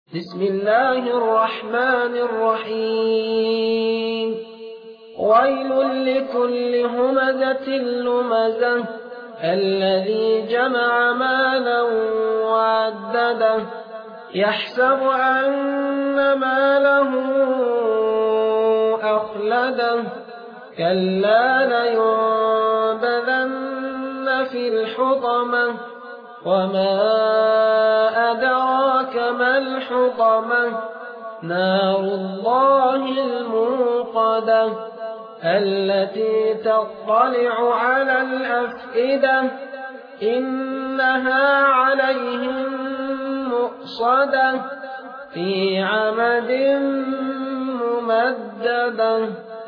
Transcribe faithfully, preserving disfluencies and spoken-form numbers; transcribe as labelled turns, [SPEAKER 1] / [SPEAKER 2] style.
[SPEAKER 1] بسم الله الرحمن الرحيم ويل لكل همزة لمزة الذي جمع مالا وعدده يحسب أن ماله أخلده كلا لينبذن في الحطمة وما أدراك ما الحطمة نار الله الموقدة التي تطلع على الأفئدة إنها عليهم مؤصدة في عمد ممددة.